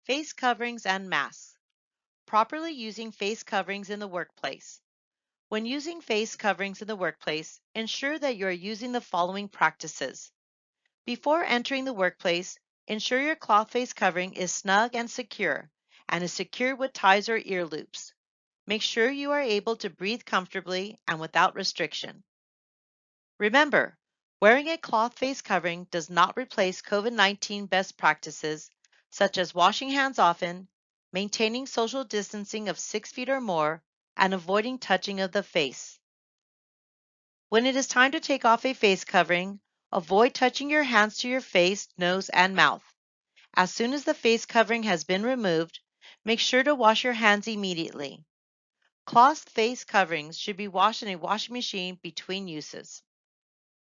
Face coverings and masks. Properly using face coverings in the workplace. When using face coverings in the workplace, ensure that you are using the following practices. Before entering the workplace, ensure your cloth face covering is snug and secure and is secured with ties or ear loops. Make sure you are able to breathe comfortably and without restriction. Remember, wearing a cloth face covering does not replace COVID-19 best practices such as washing hands often, maintaining social distancing of 6 feet or more, and avoiding touching of the face. When it is time to take off a face covering, avoid touching your hands to your face, nose, and mouth. As soon as the face covering has been removed, make sure to wash your hands immediately. Cloth face coverings should be washed in a washing machine between uses.